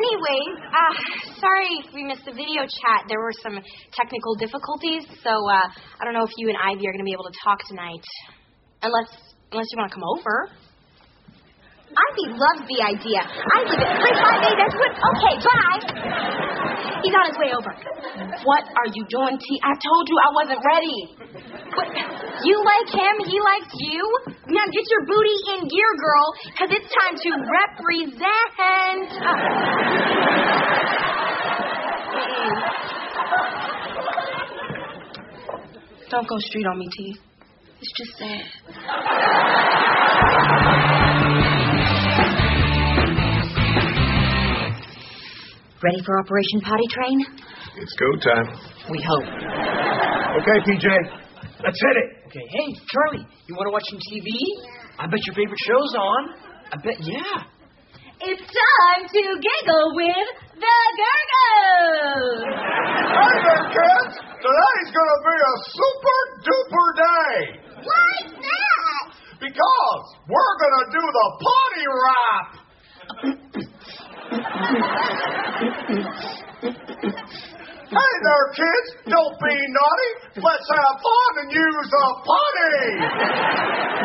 Anyways, sorry we missed the video chat. There were some technical difficulties, so I don't know if you and Ivy are going to be able to talk tonight. Unless you want to come over. Ivy loves the idea. I live at 358 Edgewood. Okay, bye. He's on his way over. What are you doing, T? I told you I wasn't ready. What? You like him, he likes you? Now get your booty in gear, girl, because it's time to represent. Don't go street on me, T. It's just sad. Ready for Operation Potty Train? It's go time. We hope. Okay, PJ. Let's hit it. Okay, hey, Charlie, you want to watch some TV? I bet your favorite show's on. I bet, yeah. It's time to giggle with the Gurgles! Hey there, kids! Today's gonna be a super-duper day! Why that? Because we're gonna do the potty rap! Hey there, kids! Don't be naughty! Let's have fun and use a potty!